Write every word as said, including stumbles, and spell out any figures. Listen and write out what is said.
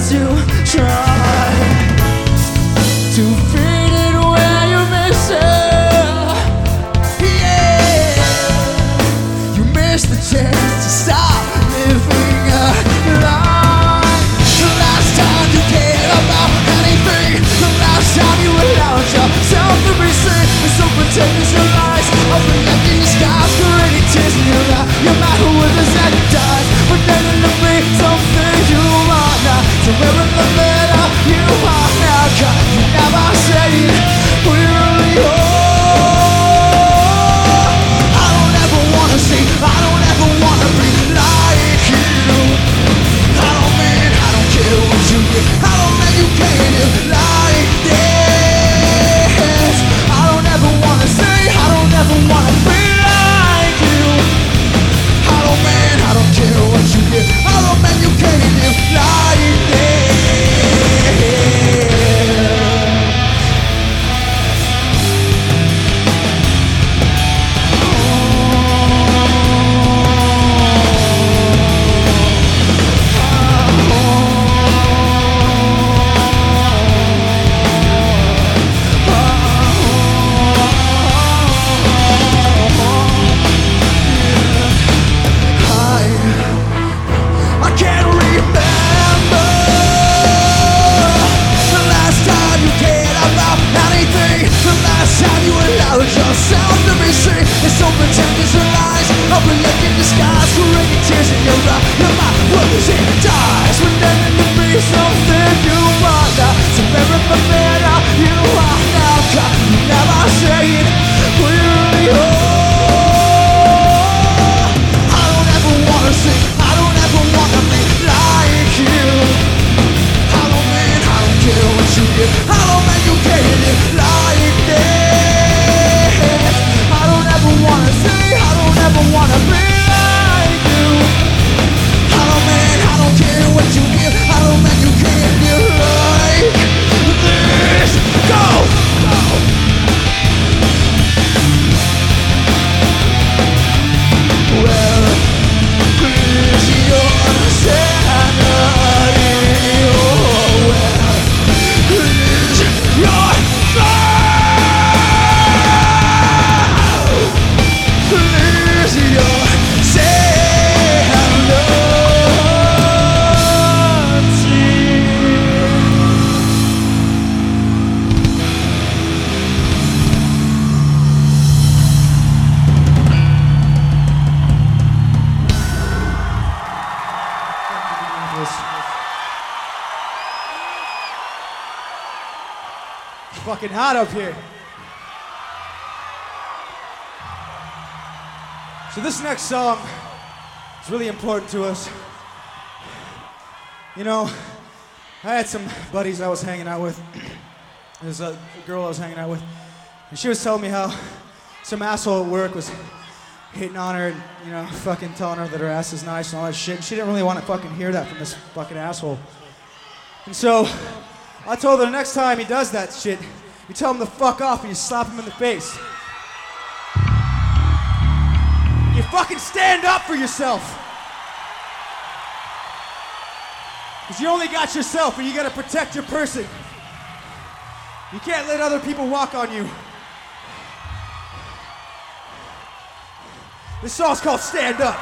to try to fit it where you miss it. Yeah, you missed the chance to stop living a lie. The last time you cared about anything, the last time you allowed yourself to be seen with so pretentious your lies. I've been left in disguise for any tears in your eye. Your matter with the second dies, but then to be something you are not. So where in the middle you are now, God, you never say it, who you really are. I don't ever wanna see, I don't ever wanna be like you. I don't mean, I don't care what you get, I don't mean you can't live like this. I don't ever wanna say, I don't ever wanna be like you. I don't mean, I don't care what you get, I don't mean you can't live like this. Yourself to be seen, it's so pretentious and lies. I've been left in disguise for any tears in your eye. Your mind was in dies, pretending to be something you are now. So where in the middle you are now, God, you never say it, who you really are. I don't ever wanna see, I don't ever wanna be like you. I don't mean, I don't care what you get, I don't mean you can't live like this. Wanna say, I don't ever wanna be like you. I don't mean, I don't care what you give, I don't mean you can't live like this. Go! Go! Well, is your sanity? Oh, well, is your fucking hot up here. So this next song is really important to us. You know, I had some buddies I was hanging out with. There's a girl I was hanging out with, and she was telling me how some asshole at work was hitting on her and, you know, fucking telling her that her ass is nice and all that shit. And she didn't really want to fucking hear that from this fucking asshole. And so I told her the next time he does that shit, you tell him to fuck off and you slap him in the face. You fucking stand up for yourself. Because you only got yourself and you gotta protect your person. You can't let other people walk on you. This song's called Stand Up.